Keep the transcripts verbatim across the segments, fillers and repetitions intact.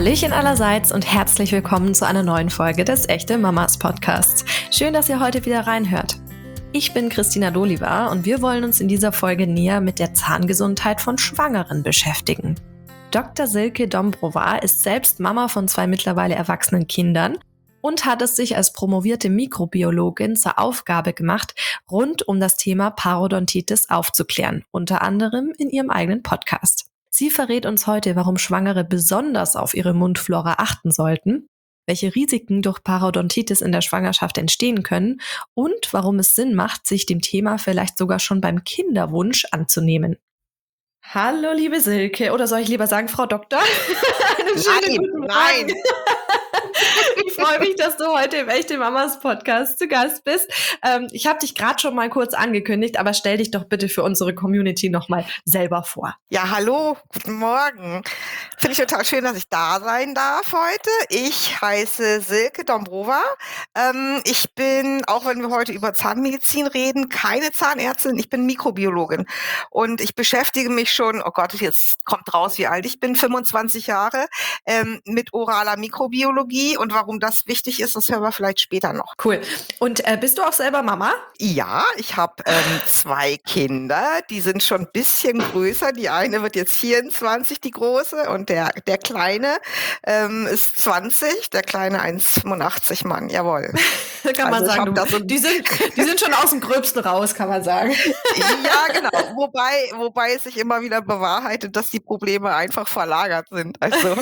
Hallöchen allerseits und herzlich willkommen zu einer neuen Folge des Echte Mamas Podcasts. Schön, dass ihr heute wieder reinhört. Ich bin Christina Doliva und wir wollen uns in dieser Folge näher mit der Zahngesundheit von Schwangeren beschäftigen. Doktor Silke Dombrova ist selbst Mama von zwei mittlerweile erwachsenen Kindern und hat es sich als promovierte Mikrobiologin zur Aufgabe gemacht, rund um das Thema Parodontitis aufzuklären, unter anderem in ihrem eigenen Podcast. Sie verrät uns heute, warum Schwangere besonders auf ihre Mundflora achten sollten, welche Risiken durch Parodontitis in der Schwangerschaft entstehen können und warum es Sinn macht, sich dem Thema vielleicht sogar schon beim Kinderwunsch anzunehmen. Hallo, liebe Silke, oder soll ich lieber sagen, Frau Doktor? Einen schönen Nein, guten nein. Morgen. Ich freue mich, dass du heute im Echte Mamas Podcast zu Gast bist. Ähm, ich habe dich gerade schon mal kurz angekündigt, aber stell dich doch bitte für unsere Community nochmal selber vor. Ja, hallo, guten Morgen. Finde ich total schön, dass ich da sein darf heute. Ich heiße Silke Dombrova. Ähm, ich bin, auch wenn wir heute über Zahnmedizin reden, keine Zahnärztin, ich bin Mikrobiologin. Und ich beschäftige mich schon, oh Gott, jetzt kommt raus, wie alt ich bin, fünfundzwanzig Jahre, ähm, mit oraler Mikrobiologie. Und warum das wichtig ist, das hören wir vielleicht später noch. Cool. Und äh, bist du auch selber Mama? Ja, ich habe ähm, zwei Kinder, die sind schon ein bisschen größer. Die eine wird jetzt vierundzwanzig, die große, und der der Kleine ähm, ist zwanzig, der Kleine eins Komma fünfundachtzig, Mann, jawohl. Da kann man Also ich sagen, hab du, da so die, sind, die sind schon aus dem Gröbsten raus, kann man sagen. Ja, genau. Wobei, wobei es sich immer wieder bewahrheitet, dass die Probleme einfach verlagert sind. Also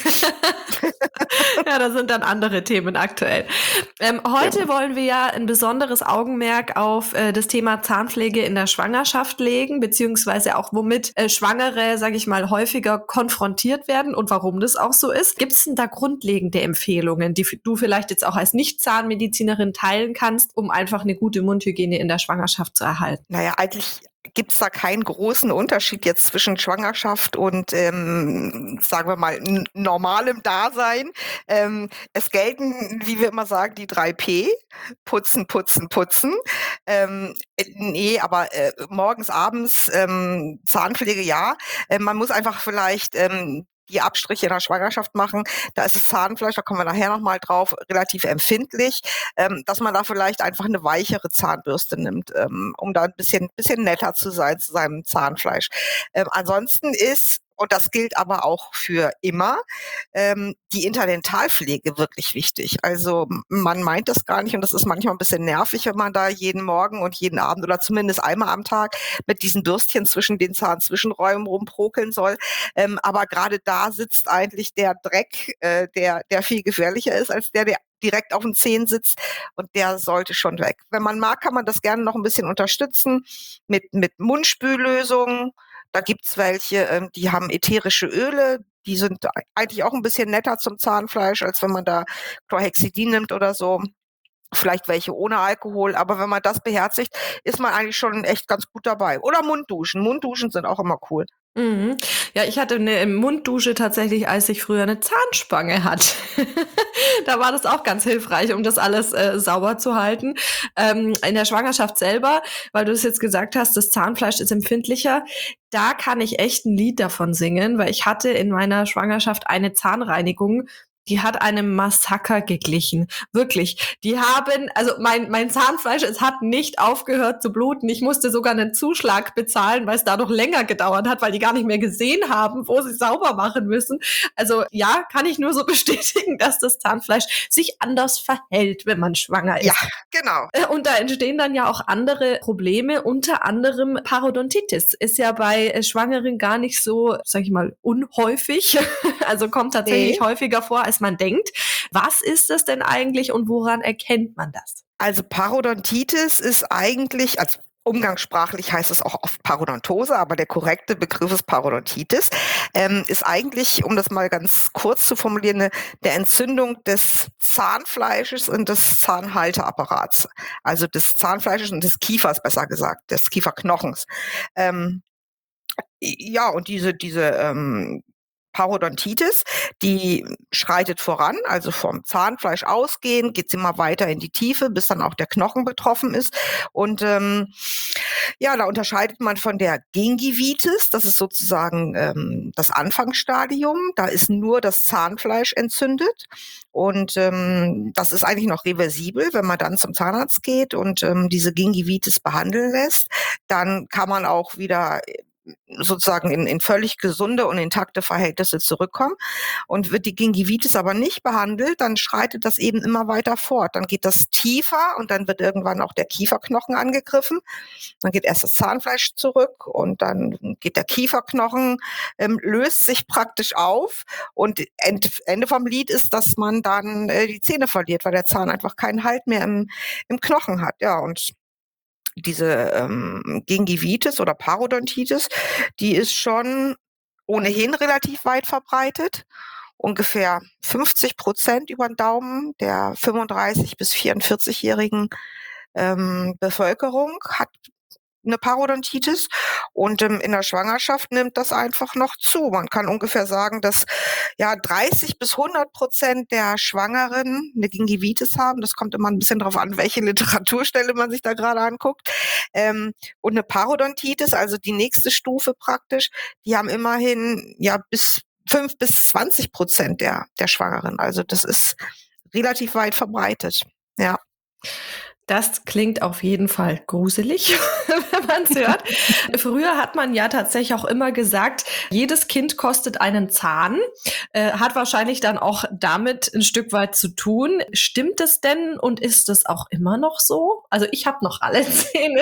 Ja, da sind dann andere Themen aktuell. Ähm, heute ja. wollen wir ja ein besonderes Augenmerk auf äh, das Thema Zahnpflege in der Schwangerschaft legen, beziehungsweise auch womit äh, Schwangere, sage ich mal, häufiger konfrontiert werden und warum das auch so ist. Gibt es denn da grundlegende Empfehlungen, die f- du vielleicht jetzt auch als Nicht-Zahnmedizinerin teilen kannst, um einfach eine gute Mundhygiene in der Schwangerschaft zu erhalten? naja, eigentlich gibt es da keinen großen Unterschied jetzt zwischen Schwangerschaft und, ähm, sagen wir mal, n- normalem Dasein. Ähm, es gelten, wie wir immer sagen, die drei P. Putzen, putzen, putzen. Ähm, äh, nee, aber äh, morgens, abends ähm, Zahnpflege, ja. Äh, man muss einfach vielleicht ähm, die Abstriche in der Schwangerschaft machen. Da ist das Zahnfleisch, da kommen wir nachher nochmal drauf, relativ empfindlich, ähm, dass man da vielleicht einfach eine weichere Zahnbürste nimmt, ähm, um da ein bisschen, bisschen netter zu sein zu seinem Zahnfleisch. Ähm, ansonsten ist, und das gilt aber auch für immer, ähm, die Interdentalpflege wirklich wichtig. Also m- man meint das gar nicht, und das ist manchmal ein bisschen nervig, wenn man da jeden Morgen und jeden Abend oder zumindest einmal am Tag mit diesen Bürstchen zwischen den Zahnzwischenräumen rumprokeln soll. Ähm, aber gerade da sitzt eigentlich der Dreck, äh, der, der viel gefährlicher ist als der, der direkt auf den Zähnen sitzt, und der sollte schon weg. Wenn man mag, kann man das gerne noch ein bisschen unterstützen mit, mit Mundspüllösungen. Da gibt's welche, ähm, die haben ätherische Öle, die sind ei- eigentlich auch ein bisschen netter zum Zahnfleisch, als wenn man da Chlorhexidin nimmt oder so. Vielleicht welche ohne Alkohol, aber wenn man das beherzigt, ist man eigentlich schon echt ganz gut dabei. Oder Mundduschen. Mundduschen sind auch immer cool. Mhm. Ja, ich hatte eine Munddusche tatsächlich, als ich früher eine Zahnspange hatte. Da war das auch ganz hilfreich, um das alles äh, sauber zu halten. Ähm, in der Schwangerschaft selber, weil du es jetzt gesagt hast, das Zahnfleisch ist empfindlicher, da kann ich echt ein Lied davon singen, weil ich hatte in meiner Schwangerschaft eine Zahnreinigung, die hat einem Massaker geglichen. Wirklich. Die haben, also mein, mein Zahnfleisch, es hat nicht aufgehört zu bluten. Ich musste sogar einen Zuschlag bezahlen, weil es dadurch länger gedauert hat, weil die gar nicht mehr gesehen haben, wo sie sauber machen müssen. Also ja, kann ich nur so bestätigen, dass das Zahnfleisch sich anders verhält, wenn man schwanger Ja, ist. genau. Äh, Und da entstehen dann ja auch andere Probleme, unter anderem Parodontitis. Ist ja bei äh, Schwangeren gar nicht so, sag ich mal, unhäufig. Also kommt tatsächlich Nee. häufiger vor, als man denkt. Was ist das denn eigentlich und woran erkennt man das? Also Parodontitis ist eigentlich, also umgangssprachlich heißt es auch oft Parodontose, aber der korrekte Begriff ist Parodontitis, ähm, ist eigentlich, um das mal ganz kurz zu formulieren, eine, eine Entzündung des Zahnfleisches und des Zahnhalteapparats, also des Zahnfleisches und des Kiefers, besser gesagt, des Kieferknochens. Ähm, ja, und diese, diese ähm, Parodontitis, die schreitet voran, also vom Zahnfleisch ausgehend, geht sie immer weiter in die Tiefe, bis dann auch der Knochen betroffen ist. Und ähm, ja, da unterscheidet man von der Gingivitis, das ist sozusagen ähm, das Anfangsstadium, da ist nur das Zahnfleisch entzündet. Und ähm, das ist eigentlich noch reversibel, wenn man dann zum Zahnarzt geht und ähm, diese Gingivitis behandeln lässt. Dann kann man auch wieder sozusagen in, in völlig gesunde und intakte Verhältnisse zurückkommen. Und wird die Gingivitis aber nicht behandelt, dann schreitet das eben immer weiter fort. Dann geht das tiefer und dann wird irgendwann auch der Kieferknochen angegriffen. Dann geht erst das Zahnfleisch zurück und dann geht der Kieferknochen, ähm, löst sich praktisch auf. Und Ende, Ende vom Lied ist, dass man dann äh, die Zähne verliert, weil der Zahn einfach keinen Halt mehr im, im Knochen hat. Ja, und diese ähm, Gingivitis oder Parodontitis, die ist schon ohnehin relativ weit verbreitet. Ungefähr fünfzig Prozent über den Daumen der fünfunddreißig- bis vierundvierzig-jährigen ähm, Bevölkerung hat eine Parodontitis und ähm, in der Schwangerschaft nimmt das einfach noch zu. Man kann ungefähr sagen, dass ja dreißig bis hundert Prozent der Schwangeren eine Gingivitis haben. Das kommt immer ein bisschen darauf an, welche Literaturstelle man sich da gerade anguckt. Ähm, und eine Parodontitis, also die nächste Stufe praktisch, die haben immerhin ja bis fünf bis zwanzig Prozent der der Schwangeren. Also das ist relativ weit verbreitet. Ja. Das klingt auf jeden Fall gruselig, wenn man es hört. Früher hat man ja tatsächlich auch immer gesagt, jedes Kind kostet einen Zahn. Äh, hat wahrscheinlich dann auch damit ein Stück weit zu tun. Stimmt es denn und ist es auch immer noch so? Also ich habe noch alle Zähne.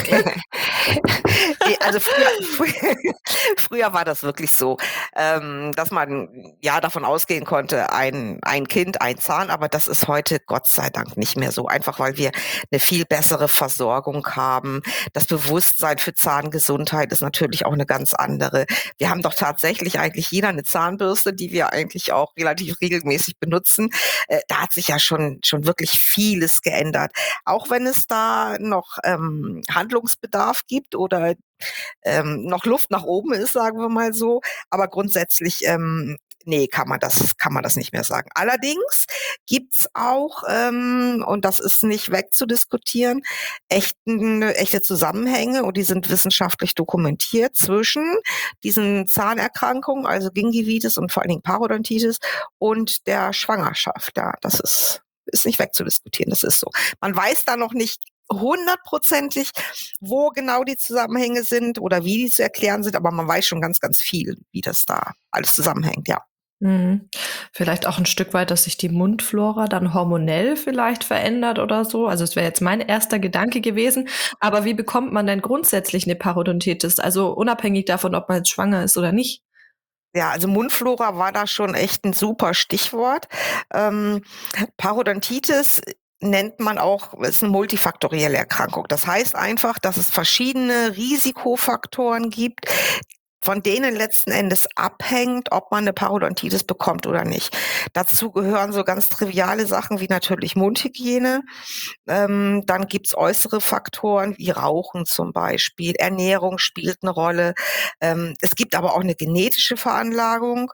Also früher, früher, früher war das wirklich so, ähm, dass man ja davon ausgehen konnte, ein, ein Kind, ein Zahn, aber das ist heute Gott sei Dank nicht mehr so. Einfach weil wir eine viel bessere Versorgung haben. Das Bewusstsein für Zahngesundheit ist natürlich auch eine ganz andere. Wir haben doch tatsächlich eigentlich jeder eine Zahnbürste, die wir eigentlich auch relativ regelmäßig benutzen. Äh, da hat sich ja schon schon wirklich vieles geändert. Auch wenn es da noch ähm, Handlungsbedarf gibt oder ähm, noch Luft nach oben ist, sagen wir mal so. Aber grundsätzlich ähm, nee, kann man das, kann man das nicht mehr sagen. Allerdings gibt's auch, ähm, und das ist nicht wegzudiskutieren, echten, echte Zusammenhänge, und die sind wissenschaftlich dokumentiert zwischen diesen Zahnerkrankungen, also Gingivitis und vor allen Dingen Parodontitis, und der Schwangerschaft. Ja, das ist, ist nicht wegzudiskutieren, das ist so. Man weiß da noch nicht hundertprozentig, wo genau die Zusammenhänge sind oder wie die zu erklären sind, aber man weiß schon ganz, ganz viel, wie das da alles zusammenhängt, ja. Mhm. Vielleicht auch ein Stück weit, dass sich die Mundflora dann hormonell vielleicht verändert oder so. Also es wäre jetzt mein erster Gedanke gewesen. Aber wie bekommt man denn grundsätzlich eine Parodontitis? Also unabhängig davon, ob man jetzt schwanger ist oder nicht. Ja, also Mundflora war da schon echt ein super Stichwort. Ähm, Parodontitis nennt man auch, ist eine multifaktorielle Erkrankung. Das heißt einfach, dass es verschiedene Risikofaktoren gibt, von denen letzten Endes abhängt, ob man eine Parodontitis bekommt oder nicht. Dazu gehören so ganz triviale Sachen wie natürlich Mundhygiene. Ähm, dann gibt's äußere Faktoren wie Rauchen zum Beispiel. Ernährung spielt eine Rolle. Ähm, es gibt aber auch eine genetische Veranlagung,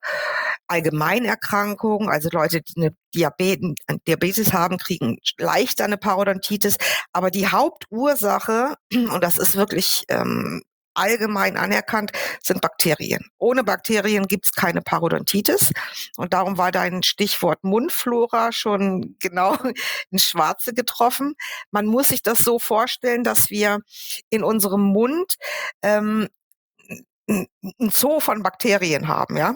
Allgemeinerkrankungen, also Leute, die eine Diabetes, Diabetes haben, kriegen leichter eine Parodontitis. Aber die Hauptursache, und das ist wirklich ähm, allgemein anerkannt, sind Bakterien. Ohne Bakterien gibt's keine Parodontitis. Und darum war dein Stichwort Mundflora schon genau ins Schwarze getroffen. Man muss sich das so vorstellen, dass wir in unserem Mund ähm, ein Zoo von Bakterien haben, ja.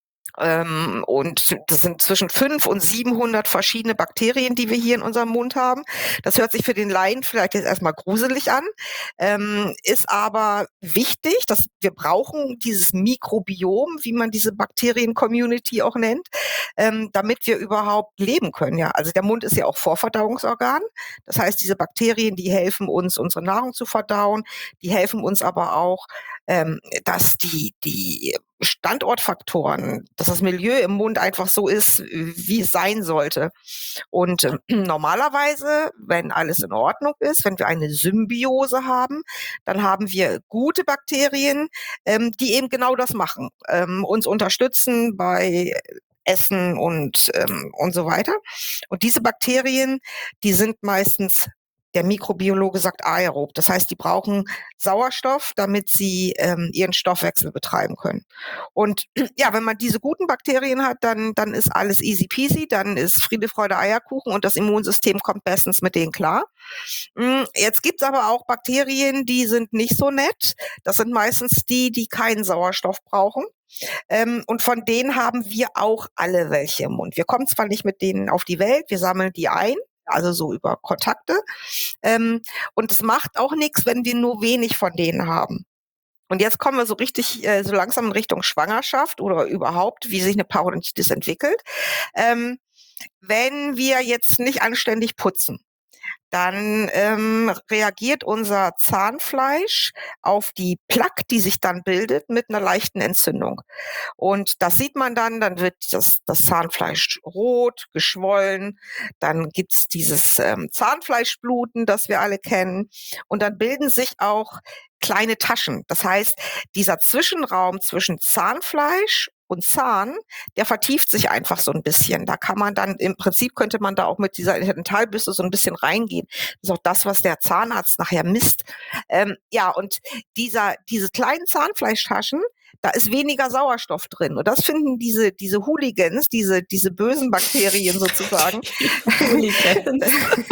Ähm, und das sind zwischen fünf und siebenhundert verschiedene Bakterien, die wir hier in unserem Mund haben. Das hört sich für den Laien vielleicht jetzt erstmal gruselig an, ähm, ist aber wichtig, dass wir brauchen dieses Mikrobiom, wie man diese Bakterien-Community auch nennt, ähm, damit wir überhaupt leben können. Ja, also der Mund ist ja auch Vorverdauungsorgan. Das heißt, diese Bakterien, die helfen uns, unsere Nahrung zu verdauen, die helfen uns aber auch, ähm, dass die die Standortfaktoren, dass das Milieu im Mund einfach so ist, wie es sein sollte. Und äh, normalerweise, wenn alles in Ordnung ist, wenn wir eine Symbiose haben, dann haben wir gute Bakterien, ähm, die eben genau das machen, ähm, uns unterstützen bei Essen und, ähm, und so weiter. Und diese Bakterien, die sind meistens, der Mikrobiologe sagt aerob. Das heißt, die brauchen Sauerstoff, damit sie ähm, ihren Stoffwechsel betreiben können. Und ja, wenn man diese guten Bakterien hat, dann, dann ist alles easy peasy, dann ist Friede, Freude, Eierkuchen und das Immunsystem kommt bestens mit denen klar. Jetzt gibt's aber auch Bakterien, die sind nicht so nett. Das sind meistens die, die keinen Sauerstoff brauchen. Ähm, und von denen haben wir auch alle welche im Mund. Wir kommen zwar nicht mit denen auf die Welt, wir sammeln die ein, also so über Kontakte. Ähm, und es macht auch nichts, wenn wir nur wenig von denen haben. Und jetzt kommen wir so richtig, äh, so langsam in Richtung Schwangerschaft oder überhaupt, wie sich eine Parodontitis entwickelt. Ähm, wenn wir jetzt nicht anständig putzen, dann ähm, reagiert unser Zahnfleisch auf die Plaque, die sich dann bildet, mit einer leichten Entzündung. Und das sieht man dann, dann wird das, das Zahnfleisch rot, geschwollen, dann gibt's dieses ähm, Zahnfleischbluten, das wir alle kennen. Und dann bilden sich auch kleine Taschen. Das heißt, dieser Zwischenraum zwischen Zahnfleisch und Zahn, der vertieft sich einfach so ein bisschen. Da kann man dann, im Prinzip könnte man da auch mit dieser Dentalbürste so ein bisschen reingehen. Das ist auch das, was der Zahnarzt nachher misst. Ähm, ja, und dieser, diese kleinen Zahnfleischtaschen, da ist weniger Sauerstoff drin. Und das finden diese, diese Hooligans, diese, diese bösen Bakterien sozusagen. Hooligans.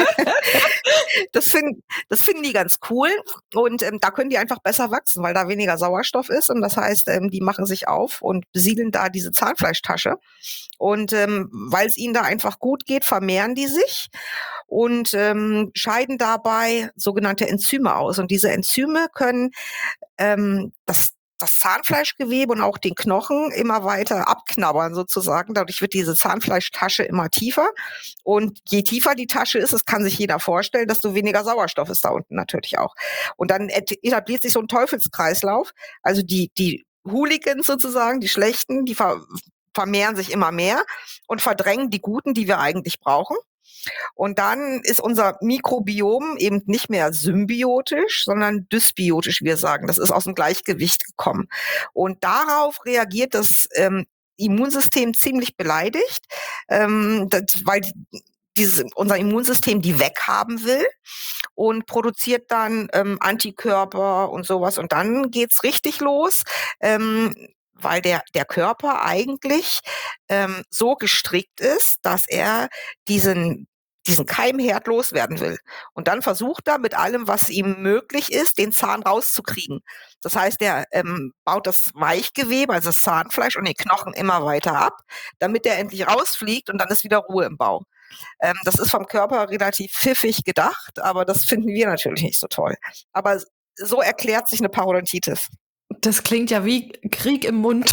Das finden, das finden die ganz cool. Und ähm, da können die einfach besser wachsen, weil da weniger Sauerstoff ist. Und das heißt, ähm, die machen sich auf und besiedeln da diese Zahnfleischtasche. Und ähm, weil es ihnen da einfach gut geht, vermehren die sich und ähm, scheiden dabei sogenannte Enzyme aus. Und diese Enzyme können ähm, das das Zahnfleischgewebe und auch den Knochen immer weiter abknabbern sozusagen. Dadurch wird diese Zahnfleischtasche immer tiefer. Und je tiefer die Tasche ist, das kann sich jeder vorstellen, desto weniger Sauerstoff ist da unten natürlich auch. Und dann etabliert sich so ein Teufelskreislauf. Also die, die Hooligans sozusagen, die Schlechten, die ver- vermehren sich immer mehr und verdrängen die Guten, die wir eigentlich brauchen. Und dann ist unser Mikrobiom eben nicht mehr symbiotisch, sondern dysbiotisch, wie wir sagen. Das ist aus dem Gleichgewicht gekommen. Und darauf reagiert das ähm, Immunsystem ziemlich beleidigt, ähm, das, weil dieses, unser Immunsystem die weghaben will und produziert dann ähm, Antikörper und sowas. Und dann geht's richtig los. Ähm, weil der, der Körper eigentlich ähm, so gestrickt ist, dass er diesen, diesen Keimherd loswerden will. Und dann versucht er mit allem, was ihm möglich ist, den Zahn rauszukriegen. Das heißt, er ähm, baut das Weichgewebe, also das Zahnfleisch und den Knochen immer weiter ab, damit er endlich rausfliegt und dann ist wieder Ruhe im Bauch. Ähm, das ist vom Körper relativ pfiffig gedacht, aber das finden wir natürlich nicht so toll. Aber so erklärt sich eine Parodontitis. Das klingt ja wie Krieg im Mund.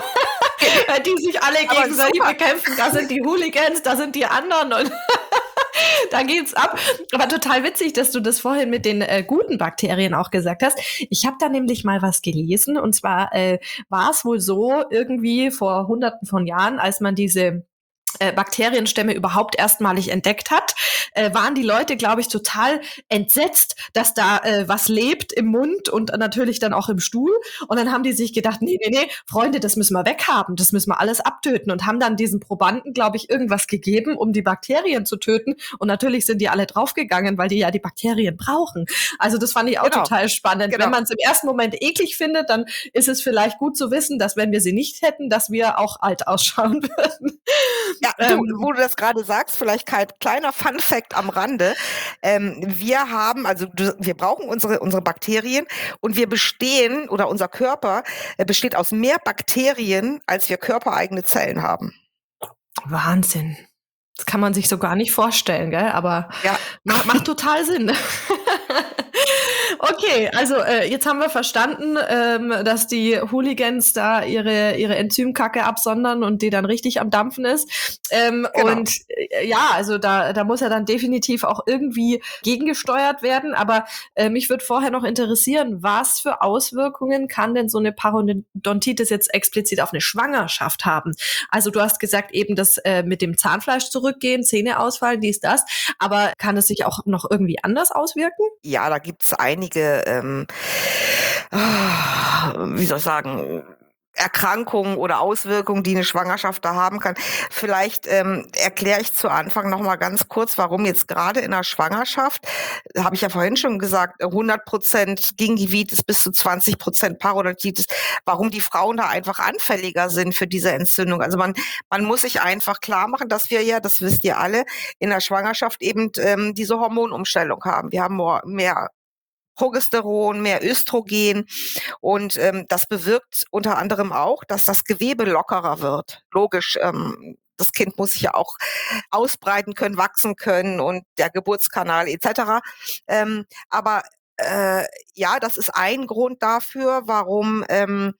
Die sich alle gegenseitig bekämpfen. Da sind die Hooligans, da sind die anderen und da geht's ab. Aber total witzig, dass du das vorhin mit den äh, guten Bakterien auch gesagt hast. Ich habe da nämlich mal was gelesen und zwar äh, war es wohl so irgendwie vor hunderten von Jahren, als man diese äh, Bakterienstämme überhaupt erstmalig entdeckt hat, äh, waren die Leute, glaube ich, total entsetzt, dass da äh, was lebt im Mund und natürlich dann auch im Stuhl. Und dann haben die sich gedacht, nee, nee, nee, Freunde, das müssen wir weghaben, das müssen wir alles abtöten und haben dann diesen Probanden, glaube ich, irgendwas gegeben, um die Bakterien zu töten. Und natürlich sind die alle draufgegangen, weil die ja die Bakterien brauchen. Also das fand ich auch genau. total spannend. Genau. Wenn man es im ersten Moment eklig findet, dann ist es vielleicht gut zu wissen, dass wenn wir sie nicht hätten, dass wir auch alt ausschauen würden. Ja, du, wo du das gerade sagst, vielleicht kein kleiner Fun-Fact am Rande. Ähm, wir haben, also wir brauchen unsere, unsere Bakterien und wir bestehen, oder unser Körper äh, besteht aus mehr Bakterien, als wir körpereigene Zellen haben. Wahnsinn. Das kann man sich so gar nicht vorstellen, gell? Aber ja. macht, macht total Sinn. Okay, also äh, jetzt haben wir verstanden, ähm, dass die Hooligans da ihre ihre Enzymkacke absondern und die dann richtig am Dampfen ist. Ähm, Genau. Und äh, ja, also da da muss ja dann definitiv auch irgendwie gegengesteuert werden. Aber äh, mich würde vorher noch interessieren, was für Auswirkungen kann denn so eine Parodontitis jetzt explizit auf eine Schwangerschaft haben? Also du hast gesagt eben, das äh, mit dem Zahnfleisch zurückgehen, Zähne ausfallen, dies, das. Aber kann es sich auch noch irgendwie anders auswirken? Ja, da gibt's einige, ähm, ah, wie soll ich sagen, Erkrankungen oder Auswirkungen, die eine Schwangerschaft da haben kann. Vielleicht ähm, erkläre ich zu Anfang noch mal ganz kurz, warum jetzt gerade in der Schwangerschaft, habe ich ja vorhin schon gesagt, hundert Prozent Gingivitis bis zu zwanzig Prozent Parodontitis, warum die Frauen da einfach anfälliger sind für diese Entzündung. Also man man muss sich einfach klar machen, dass wir ja, das wisst ihr alle, in der Schwangerschaft eben ähm, diese Hormonumstellung haben. Wir haben more- mehr Progesteron, mehr Östrogen und ähm, das bewirkt unter anderem auch, dass das Gewebe lockerer wird. Logisch, ähm, das Kind muss sich ja auch ausbreiten können, wachsen können und der Geburtskanal et cetera. Ähm, aber äh, ja, das ist ein Grund dafür, warum ähm,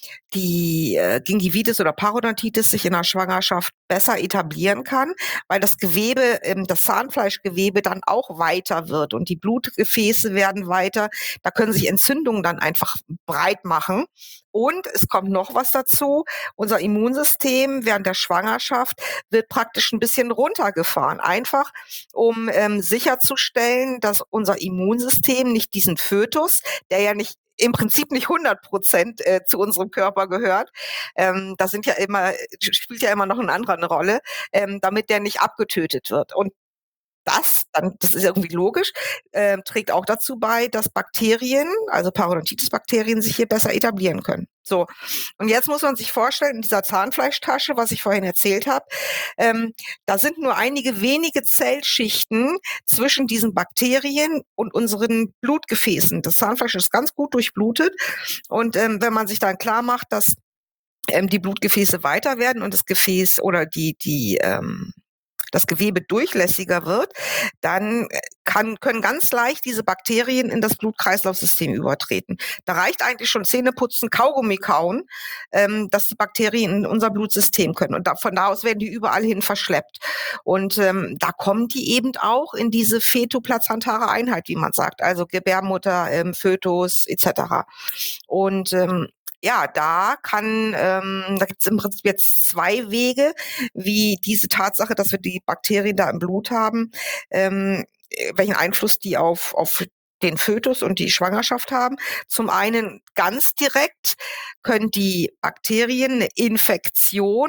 die äh, Gingivitis oder Parodontitis sich in der Schwangerschaft besser etablieren kann, weil das Gewebe, ähm, das Zahnfleischgewebe dann auch weiter wird und die Blutgefäße werden weiter. Da können sich Entzündungen dann einfach breit machen. Und es kommt noch was dazu. Unser Immunsystem während der Schwangerschaft wird praktisch ein bisschen runtergefahren. Einfach, um ähm, sicherzustellen, dass unser Immunsystem nicht diesen Fötus, der ja nicht im Prinzip nicht hundert Prozent äh, zu unserem Körper gehört. Ähm, da sind ja immer, spielt ja immer noch ein anderer eine Rolle, ähm, damit der nicht abgetötet wird. Und das, dann, das ist irgendwie logisch, äh, trägt auch dazu bei, dass Bakterien, also Parodontitis-Bakterien, sich hier besser etablieren können. So, und jetzt muss man sich vorstellen, in dieser Zahnfleischtasche, was ich vorhin erzählt habe, ähm, da sind nur einige wenige Zellschichten zwischen diesen Bakterien und unseren Blutgefäßen. Das Zahnfleisch ist ganz gut durchblutet und ähm, wenn man sich dann klar macht, dass ähm, die Blutgefäße weiter werden und das Gefäß oder die die ähm, das Gewebe durchlässiger wird, dann kann, können ganz leicht diese Bakterien in das Blut-Kreislauf-System übertreten. Da reicht eigentlich schon Zähneputzen, Kaugummi kauen, ähm, dass die Bakterien in unser Blutsystem können. Und da, von da aus werden die überall hin verschleppt. Und ähm, da kommen die eben auch in diese fetoplazentare Einheit, wie man sagt, also Gebärmutter, ähm, Fötus et cetera. Und ähm, ja, da kann, ähm, da gibt es im Prinzip jetzt zwei Wege, wie diese Tatsache, dass wir die Bakterien da im Blut haben, ähm, welchen Einfluss die auf, auf den Fötus und die Schwangerschaft haben. Zum einen ganz direkt können die Bakterien eine Infektion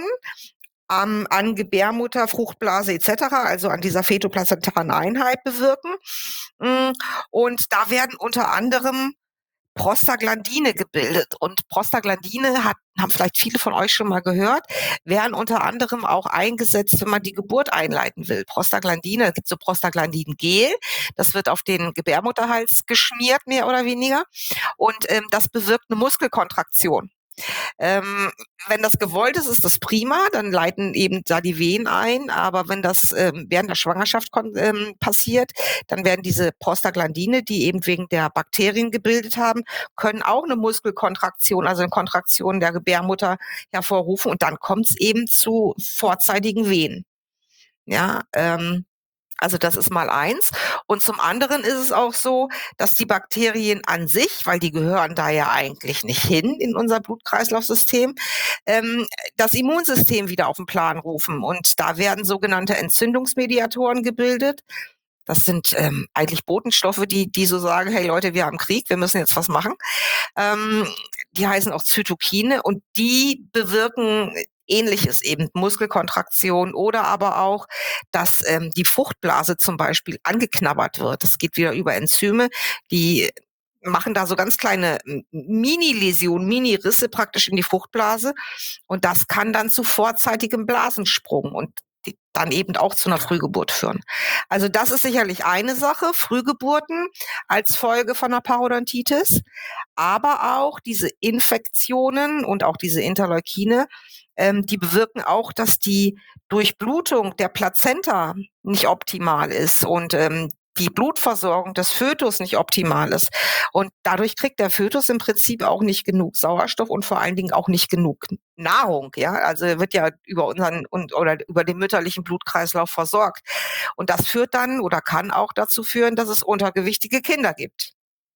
am, an Gebärmutter, Fruchtblase et cetera, also an dieser fetoplazentaren Einheit bewirken. Und da werden unter anderem Prostaglandine gebildet. Und Prostaglandine hat, haben vielleicht viele von euch schon mal gehört, werden unter anderem auch eingesetzt, wenn man die Geburt einleiten will. Prostaglandine, es gibt so Prostaglandin-Gel, das wird auf den Gebärmutterhals geschmiert, mehr oder weniger. Und ähm, das bewirkt eine Muskelkontraktion. Ähm, wenn das gewollt ist, ist das prima, dann leiten eben da die Wehen ein, aber wenn das ähm, während der Schwangerschaft ähm, passiert, dann werden diese Prostaglandine, die eben wegen der Bakterien gebildet haben, können auch eine Muskelkontraktion, also eine Kontraktion der Gebärmutter hervorrufen und dann kommt es eben zu vorzeitigen Wehen. Ja, ähm, also das ist mal eins. Und zum anderen ist es auch so, dass die Bakterien an sich, weil die gehören da ja eigentlich nicht hin in unser Blutkreislaufsystem, ähm, das Immunsystem wieder auf den Plan rufen. Und da werden sogenannte Entzündungsmediatoren gebildet. Das sind ähm, eigentlich Botenstoffe, die, die so sagen, hey Leute, wir haben Krieg, wir müssen jetzt was machen. Ähm, die heißen auch Zytokine und die bewirken Ähnliches eben, Muskelkontraktion oder aber auch, dass ähm, die Fruchtblase zum Beispiel angeknabbert wird. Das geht wieder über Enzyme, die machen da so ganz kleine Mini-Läsionen, Mini-Risse praktisch in die Fruchtblase und das kann dann zu vorzeitigem Blasensprung und die dann eben auch zu einer Frühgeburt führen. Also das ist sicherlich eine Sache, Frühgeburten als Folge von einer Parodontitis, aber auch diese Infektionen und auch diese Interleukine, ähm, die bewirken auch, dass die Durchblutung der Plazenta nicht optimal ist und ähm, die Blutversorgung des Fötus nicht optimal ist. Und dadurch kriegt der Fötus im Prinzip auch nicht genug Sauerstoff und vor allen Dingen auch nicht genug Nahrung. Ja, also er wird ja über unseren und oder über den mütterlichen Blutkreislauf versorgt. Und das führt dann oder kann auch dazu führen, dass es untergewichtige Kinder gibt.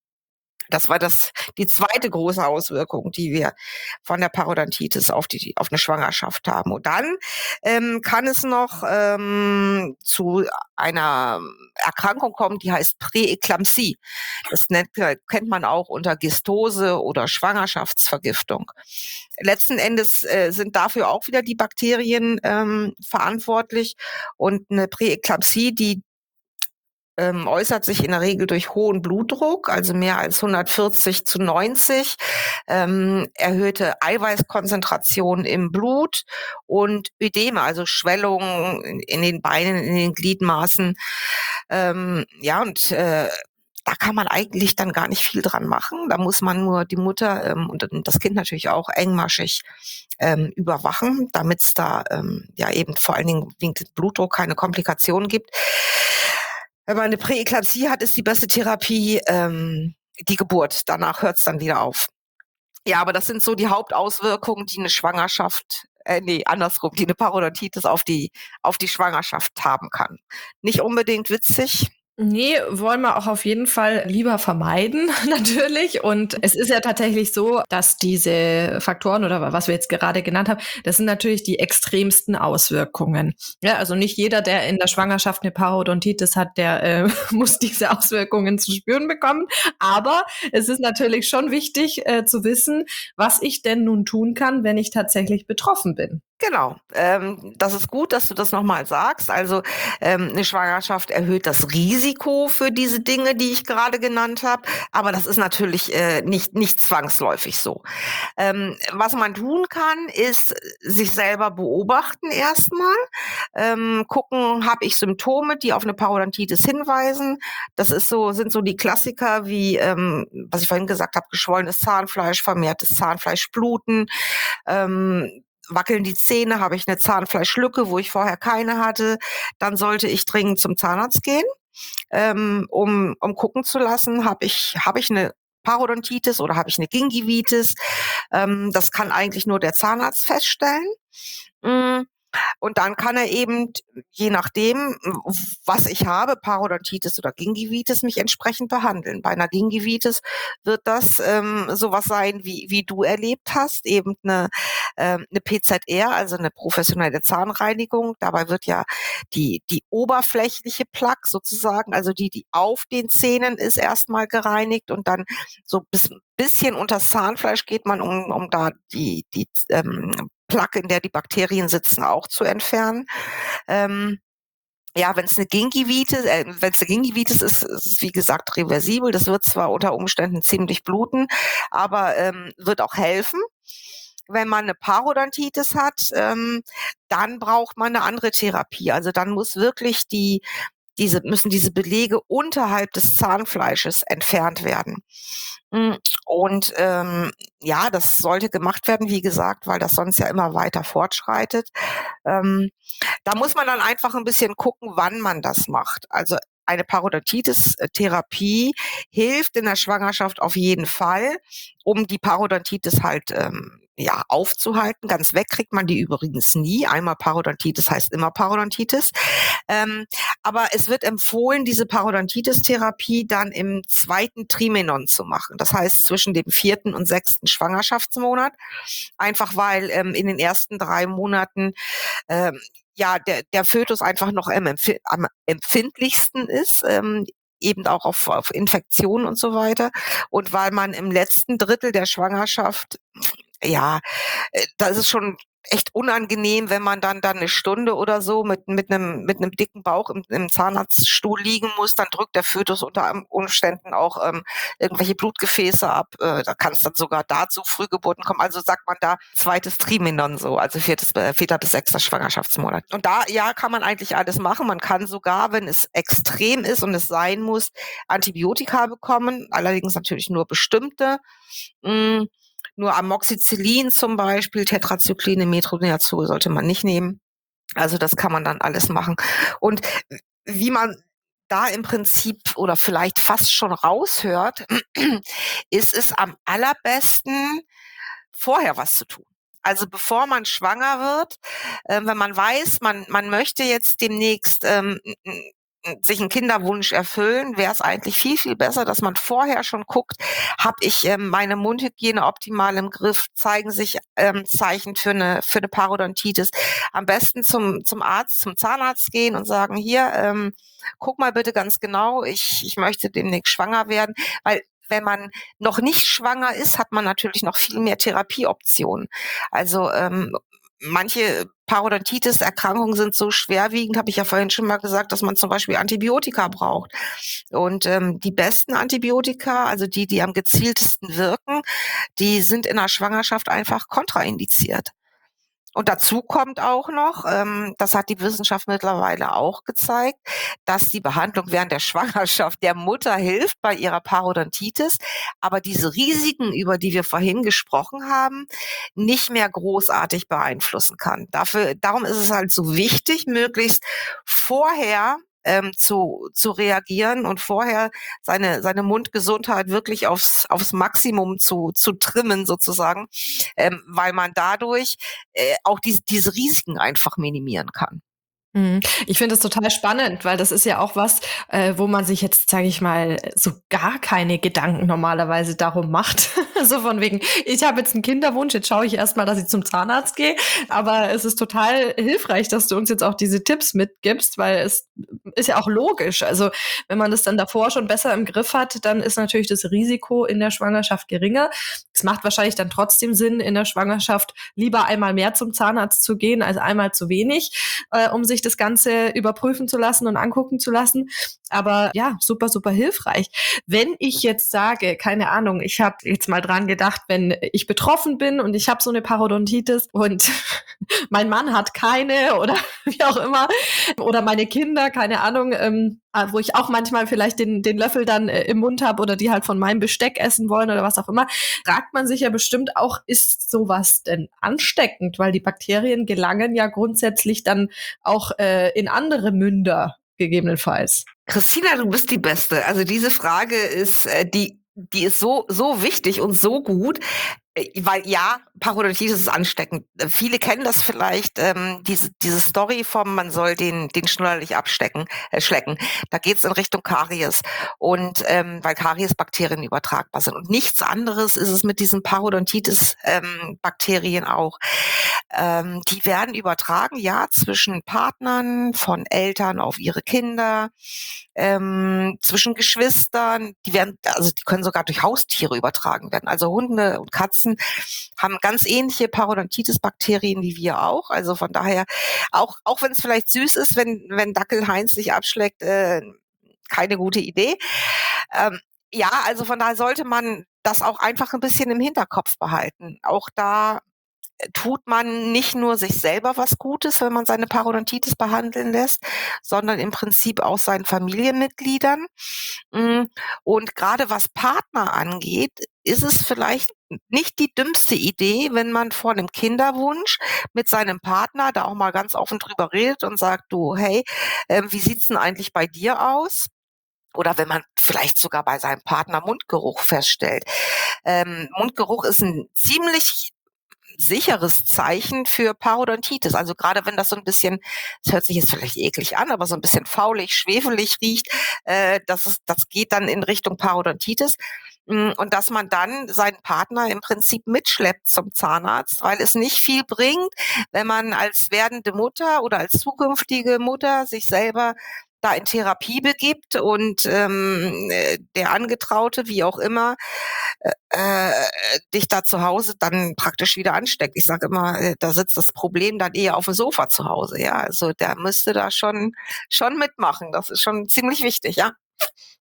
Das war das die zweite große Auswirkung, die wir von der Parodontitis auf die auf eine Schwangerschaft haben. Und dann ähm, kann es noch ähm, zu einer Erkrankung kommen, die heißt Präeklampsie. Das nennt, kennt man auch unter Gistose oder Schwangerschaftsvergiftung. Letzten Endes äh, sind dafür auch wieder die Bakterien ähm, verantwortlich. Und eine Präeklampsie, die Ähm, äußert sich in der Regel durch hohen Blutdruck, also mehr als hundertvierzig zu neunzig, ähm, erhöhte Eiweißkonzentration im Blut und Ödeme, also Schwellungen in, in den Beinen, in den Gliedmaßen. Ähm, ja, und äh, da kann man eigentlich dann gar nicht viel dran machen. Da muss man nur die Mutter ähm, und das Kind natürlich auch engmaschig ähm, überwachen, damit es da ähm, ja eben vor allen Dingen wegen des Blutdruck keine Komplikationen gibt. Wenn man eine Präeklampsie hat, ist die beste Therapie ähm, die Geburt. Danach hört es dann wieder auf. Ja, aber das sind so die Hauptauswirkungen, die eine Schwangerschaft, äh, nee, andersrum, die eine Parodontitis auf die auf die Schwangerschaft haben kann. Nicht unbedingt witzig. Nee, wollen wir auch auf jeden Fall lieber vermeiden, natürlich. Und es ist ja tatsächlich so, dass diese Faktoren oder was wir jetzt gerade genannt haben, das sind natürlich die extremsten Auswirkungen. Ja, also nicht jeder, der in der Schwangerschaft eine Parodontitis hat, der äh, muss diese Auswirkungen zu spüren bekommen. Aber es ist natürlich schon wichtig äh, zu wissen, was ich denn nun tun kann, wenn ich tatsächlich betroffen bin. Genau, ähm, das ist gut, dass du das nochmal sagst. Also ähm, eine Schwangerschaft erhöht das Risiko für diese Dinge, die ich gerade genannt habe, aber das ist natürlich äh, nicht nicht zwangsläufig so. Ähm, was man tun kann, ist sich selber beobachten erstmal, ähm, gucken, habe ich Symptome, die auf eine Parodontitis hinweisen. Das ist so sind so die Klassiker wie ähm, was ich vorhin gesagt habe, geschwollenes Zahnfleisch, vermehrtes Zahnfleischbluten. Ähm, Wackeln die Zähne, habe ich eine Zahnfleischlücke, wo ich vorher keine hatte, dann sollte ich dringend zum Zahnarzt gehen, ähm, um um gucken zu lassen, habe ich habe ich eine Parodontitis oder habe ich eine Gingivitis. Ähm, das kann eigentlich nur der Zahnarzt feststellen. Hm, und dann kann er eben, je nachdem, was ich habe, Parodontitis oder Gingivitis, mich entsprechend behandeln. Bei einer Gingivitis wird das ähm, sowas sein, wie wie du erlebt hast, eben eine, ähm, eine P Z R, also eine professionelle Zahnreinigung. Dabei wird ja die die oberflächliche Plaque sozusagen, also die, die auf den Zähnen ist, erstmal gereinigt und dann so bis bisschen unters Zahnfleisch geht man, um um da die die ähm, Plaque, in der die Bakterien sitzen, auch zu entfernen. Ähm, ja, wenn es eine Gingivitis, äh, wenn es eine Gingivitis ist, ist es wie gesagt reversibel. Das wird zwar unter Umständen ziemlich bluten, aber ähm, wird auch helfen. Wenn man eine Parodontitis hat, ähm, dann braucht man eine andere Therapie. Also dann muss wirklich die diese müssen diese Belege unterhalb des Zahnfleisches entfernt werden. Hm, und ähm, ja, das sollte gemacht werden, wie gesagt, weil das sonst ja immer weiter fortschreitet. Ähm, da muss man dann einfach ein bisschen gucken, wann man das macht. Also eine Parodontitis-Therapie hilft in der Schwangerschaft auf jeden Fall, um die Parodontitis halt ähm, ja aufzuhalten. Ganz weg kriegt man die übrigens nie. Einmal Parodontitis heißt immer Parodontitis. Ähm, aber es wird empfohlen, diese Parodontitis-Therapie dann im zweiten Trimenon zu machen. Das heißt zwischen dem vierten und sechsten Schwangerschaftsmonat. Einfach weil ähm, in den ersten drei Monaten ähm, ja der, der Fötus einfach noch am, empf- am empfindlichsten ist. Ähm, eben auch auf, auf Infektionen und so weiter. Und weil man im letzten Drittel der Schwangerschaft, ja, äh, da ist es schon echt unangenehm, wenn man dann dann eine Stunde oder so mit mit einem mit einem dicken Bauch im, im Zahnarztstuhl liegen muss, dann drückt der Fötus unter Umständen auch ähm, irgendwelche Blutgefäße ab. Äh, da kann es dann sogar dazu Frühgeburten kommen. Also sagt man da zweites Trimenon so, also viertes, äh, vierter bis sechster Schwangerschaftsmonat. Und da ja kann man eigentlich alles machen. Man kann sogar, wenn es extrem ist und es sein muss, Antibiotika bekommen. Allerdings natürlich nur bestimmte. Mh, Nur Amoxicillin zum Beispiel, Tetracycline, Metronidazol sollte man nicht nehmen. Also das kann man dann alles machen. Und wie man da im Prinzip oder vielleicht fast schon raushört, ist es am allerbesten, vorher was zu tun. Also bevor man schwanger wird, äh, wenn man weiß, man man möchte jetzt demnächst ähm, n- n- n- sich einen Kinderwunsch erfüllen, wäre es eigentlich viel, viel besser, dass man vorher schon guckt, habe ich ähm, meine Mundhygiene optimal im Griff, zeigen sich ähm, Zeichen für eine für eine Parodontitis. Am besten zum zum Arzt, zum Zahnarzt gehen und sagen, hier, ähm, guck mal bitte ganz genau, ich ich möchte demnächst schwanger werden, weil wenn man noch nicht schwanger ist, hat man natürlich noch viel mehr Therapieoptionen. Also ähm, manche Parodontitis-Erkrankungen sind so schwerwiegend, habe ich ja vorhin schon mal gesagt, dass man zum Beispiel Antibiotika braucht. Und ähm, die besten Antibiotika, also die, die am gezieltesten wirken, die sind in der Schwangerschaft einfach kontraindiziert. Und dazu kommt auch noch, ähm, das hat die Wissenschaft mittlerweile auch gezeigt, dass die Behandlung während der Schwangerschaft der Mutter hilft bei ihrer Parodontitis, aber diese Risiken, über die wir vorhin gesprochen haben, nicht mehr großartig beeinflussen kann. Dafür, darum ist es halt so wichtig, möglichst vorher ähm, zu, zu reagieren und vorher seine, seine Mundgesundheit wirklich aufs, aufs Maximum zu, zu trimmen sozusagen, ähm, weil man dadurch äh, auch diese, diese Risiken einfach minimieren kann. Mhm. Ich finde das total spannend, weil das ist ja auch was, äh, wo man sich jetzt, sage ich mal, so gar keine Gedanken normalerweise darum macht. So von wegen, ich habe jetzt einen Kinderwunsch, jetzt schaue ich erst mal, dass ich zum Zahnarzt gehe. Aber es ist total hilfreich, dass du uns jetzt auch diese Tipps mitgibst, weil es ist ja auch logisch. Also wenn man das dann davor schon besser im Griff hat, dann ist natürlich das Risiko in der Schwangerschaft geringer. Es macht wahrscheinlich dann trotzdem Sinn, in der Schwangerschaft lieber einmal mehr zum Zahnarzt zu gehen, als einmal zu wenig, äh, um sich das Ganze überprüfen zu lassen und angucken zu lassen. Aber ja, super, super hilfreich. Wenn ich jetzt sage, keine Ahnung, ich habe jetzt mal dran gedacht, wenn ich betroffen bin und ich habe so eine Parodontitis und mein Mann hat keine oder wie auch immer, oder meine Kinder, keine Ahnung, ähm, wo ich auch manchmal vielleicht den, den Löffel dann äh, im Mund habe oder die halt von meinem Besteck essen wollen oder was auch immer, fragt man sich ja bestimmt auch, ist sowas denn ansteckend? Weil die Bakterien gelangen ja grundsätzlich dann auch äh, in andere Münder gegebenenfalls. Christina, du bist die Beste. Also diese Frage ist, äh, die, die ist so, so wichtig und so gut. Äh, Weil ja, Parodontitis ist ansteckend. Äh, Viele kennen das vielleicht, ähm, diese, diese Story vom, man soll den, den Schnuller nicht abstecken, äh, schlecken. Da geht's in Richtung Karies. Und ähm, weil Kariesbakterien übertragbar sind. Und nichts anderes ist es mit diesen Parodontitis-Bakterien auch. Ähm, die werden übertragen, ja, zwischen Partnern, von Eltern auf ihre Kinder, ähm, zwischen Geschwistern. Die werden, also die können sogar durch Haustiere übertragen werden. Also Hunde und Katzen haben ganz ähnliche Parodontitis-Bakterien wie wir auch. Also von daher, auch, auch wenn es vielleicht süß ist, wenn, wenn Dackel Heinz sich abschlägt, äh, keine gute Idee. Ähm, ja, also von daher sollte man das auch einfach ein bisschen im Hinterkopf behalten. Auch da tut man nicht nur sich selber was Gutes, wenn man seine Parodontitis behandeln lässt, sondern im Prinzip auch seinen Familienmitgliedern. Mm, Und gerade was Partner angeht, ist es vielleicht nicht die dümmste Idee, wenn man vor einem Kinderwunsch mit seinem Partner da auch mal ganz offen drüber redet und sagt, du, hey, ähm, wie sieht's denn eigentlich bei dir aus? Oder wenn man vielleicht sogar bei seinem Partner Mundgeruch feststellt. Ähm, Mundgeruch ist ein ziemlich sicheres Zeichen für Parodontitis. Also gerade wenn das so ein bisschen, das hört sich jetzt vielleicht eklig an, aber so ein bisschen faulig, schwefelig riecht, äh, das ist, das geht dann in Richtung Parodontitis. Mm, Und dass man dann seinen Partner im Prinzip mitschleppt zum Zahnarzt, weil es nicht viel bringt, wenn man als werdende Mutter oder als zukünftige Mutter sich selber da in Therapie begibt und ähm, äh, der Angetraute, wie auch immer, äh, äh, dich da zu Hause dann praktisch wieder ansteckt. Ich sage immer, äh, da sitzt das Problem dann eher auf dem Sofa zu Hause. Ja, also der müsste da schon schon mitmachen. Das ist schon ziemlich wichtig, ja.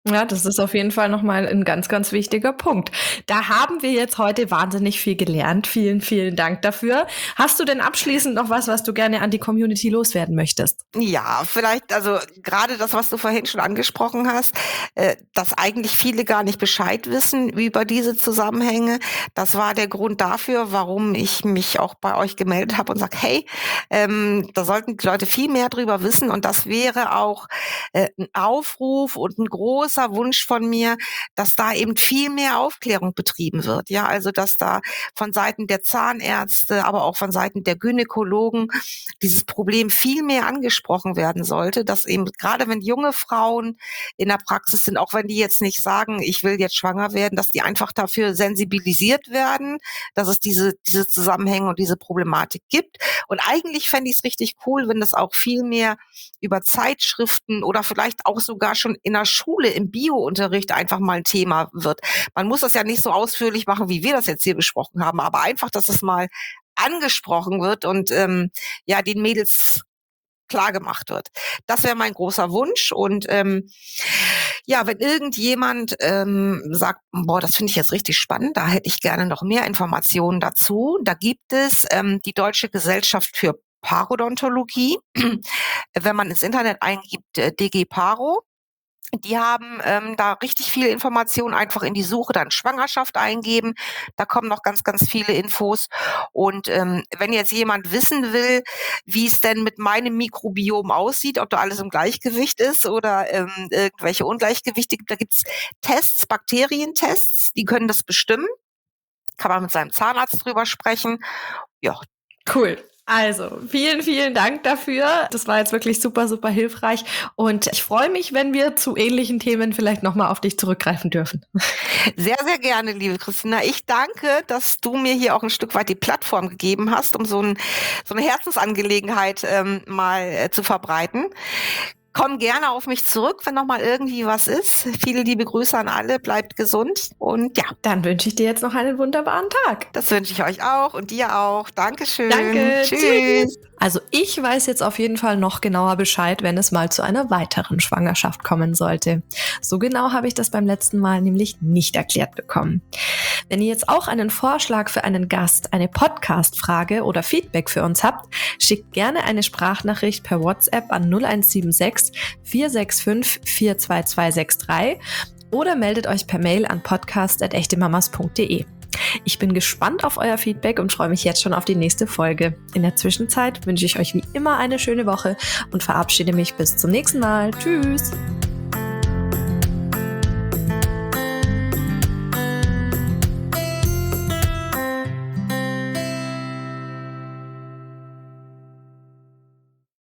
Ja, das ist auf jeden Fall nochmal ein ganz, ganz wichtiger Punkt. Da haben wir jetzt heute wahnsinnig viel gelernt. Vielen, vielen Dank dafür. Hast du denn abschließend noch was, was du gerne an die Community loswerden möchtest? Ja, vielleicht, also gerade das, was du vorhin schon angesprochen hast, äh, dass eigentlich viele gar nicht Bescheid wissen über diese Zusammenhänge. Das war der Grund dafür, warum ich mich auch bei euch gemeldet habe und sage, hey, ähm, da sollten die Leute viel mehr drüber wissen. Und das wäre auch äh, ein Aufruf und ein großer Wunsch von mir, dass da eben viel mehr Aufklärung betrieben wird. Ja, also dass da von Seiten der Zahnärzte, aber auch von Seiten der Gynäkologen dieses Problem viel mehr angesprochen werden sollte, dass eben gerade wenn junge Frauen in der Praxis sind, auch wenn die jetzt nicht sagen, ich will jetzt schwanger werden, dass die einfach dafür sensibilisiert werden, dass es diese, diese Zusammenhänge und diese Problematik gibt. Und eigentlich fände ich es richtig cool, wenn das auch viel mehr über Zeitschriften oder vielleicht auch sogar schon in der Schule im Bio-Unterricht einfach mal ein Thema wird. Man muss das ja nicht so ausführlich machen, wie wir das jetzt hier besprochen haben, aber einfach, dass es mal angesprochen wird und ähm, ja, den Mädels klar gemacht wird. Das wäre mein großer Wunsch. Und ähm, ja, wenn irgendjemand ähm, sagt, boah, das finde ich jetzt richtig spannend, da hätte ich gerne noch mehr Informationen dazu, da gibt es ähm, die Deutsche Gesellschaft für Parodontologie. Wenn man ins Internet eingibt, äh, D G Paro, die haben ähm, da richtig viel Information, einfach in die Suche dann Schwangerschaft eingeben. Da kommen noch ganz, ganz viele Infos. Und ähm, wenn jetzt jemand wissen will, wie es denn mit meinem Mikrobiom aussieht, ob da alles im Gleichgewicht ist oder ähm, irgendwelche Ungleichgewichte gibt, da gibt's Tests, Bakterientests, die können das bestimmen. Kann man mit seinem Zahnarzt drüber sprechen. Ja. Cool. Also, vielen, vielen Dank dafür. Das war jetzt wirklich super, super hilfreich. Und ich freue mich, wenn wir zu ähnlichen Themen vielleicht nochmal auf dich zurückgreifen dürfen. Sehr, sehr gerne, liebe Christina. Ich danke, dass du mir hier auch ein Stück weit die Plattform gegeben hast, um so, ein, so eine Herzensangelegenheit ähm, mal äh, zu verbreiten. Komm gerne auf mich zurück, wenn noch mal irgendwie was ist. Viele liebe Grüße an alle, bleibt gesund und ja. Dann wünsche ich dir jetzt noch einen wunderbaren Tag. Das wünsche ich euch auch und dir auch. Dankeschön. Danke. Tschüss. Tschüss. Also ich weiß jetzt auf jeden Fall noch genauer Bescheid, wenn es mal zu einer weiteren Schwangerschaft kommen sollte. So genau habe ich das beim letzten Mal nämlich nicht erklärt bekommen. Wenn ihr jetzt auch einen Vorschlag für einen Gast, eine Podcast-Frage oder Feedback für uns habt, schickt gerne eine Sprachnachricht per WhatsApp an null eins sieben sechs, vier sechs fünf, vier zwei zwei sechs drei oder meldet euch per Mail an podcast at echtemamas punkt de. Ich bin gespannt auf euer Feedback und freue mich jetzt schon auf die nächste Folge. In der Zwischenzeit wünsche ich euch wie immer eine schöne Woche und verabschiede mich bis zum nächsten Mal. Tschüss!